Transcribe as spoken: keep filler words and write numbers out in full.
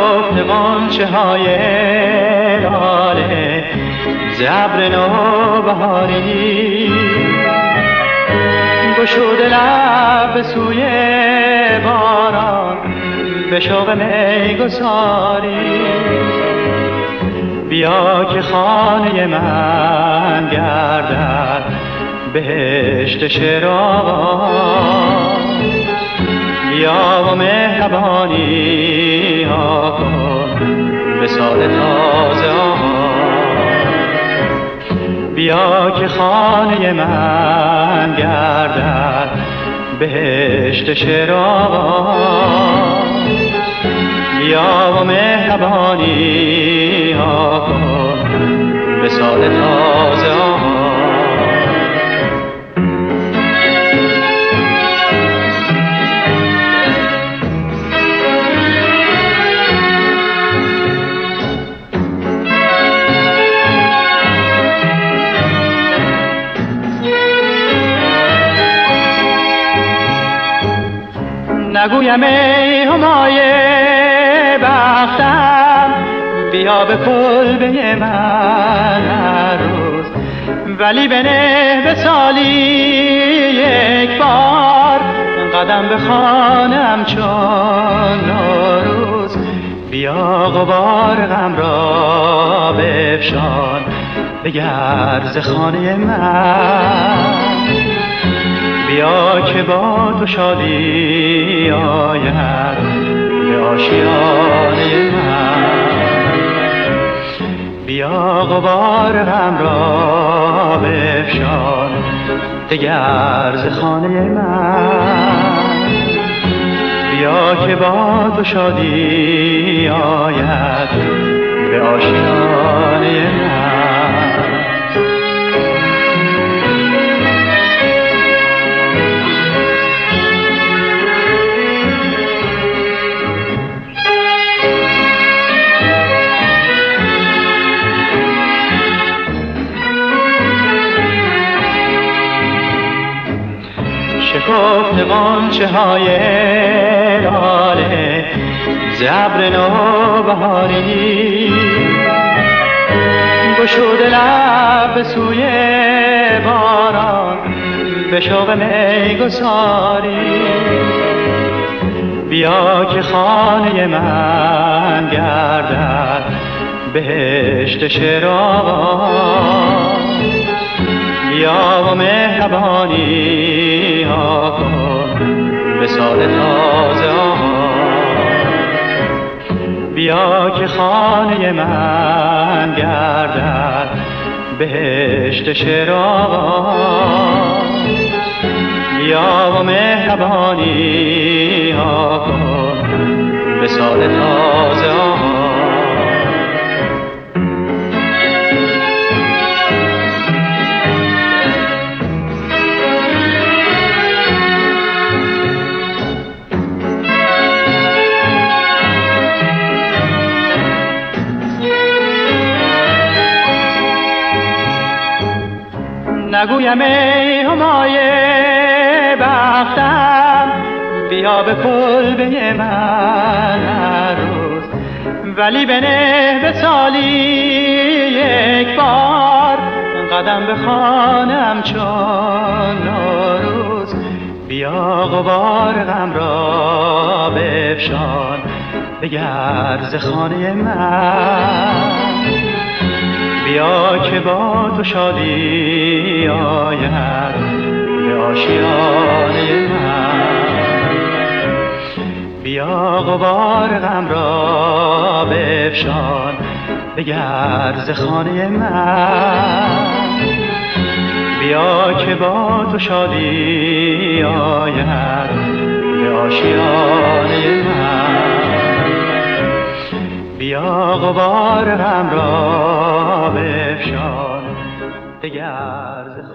شکفت غنچه های لاله ز ابر نوبهاری، گشوده لب به سوی باران به شوق میگساری. بیا که خانه من گردد بهشت شیرآواز، بیا و مهربانی ها کن به سال تازه آغاز. بیا که خانه من گردد بهشت شیرآواز، بیا و مهربانی ها کن به سال تازه آغاز. نگویم ای همای بختم بیا به کلبه من هر روز، ولی بنه به سالی یک بار قدم به خانم چون نوروز. بیا غبار غم را بفشان بگرد ز خانه من، بیا که با تو شادی آید به آشیانه من. بیا غبار غم را بفشان دگر ز خانه من، بیا که با تو شادی آید به آشیانه من. شکفت غنچه های لاله ز ابر نوبهاری، گشوده لب به سوی باران به شوق میگساری. بیا که خانه من گردد بهشت شیرآواز، بیا و مهربانی ها کن به سال تازه آغاز. بیا که خانه من گردد بهشت شیرآواز، بیا و مهربانی ها کن به سال تازه آغاز. نگویم ای همای بختم بیا به کلبه من هر روز، ولی بنه به سالی یک بار قدم به خانم چون نوروز. بیا غبار غم را بفشان بگرد ز خانه من، بیا که با تو شادی آید به آشیانه من. بیا غبار غم را بفشان بگرد ز خانه من، بیا که با تو شادی آید به آشیانه من. بیا غبار غم را بفشان دگر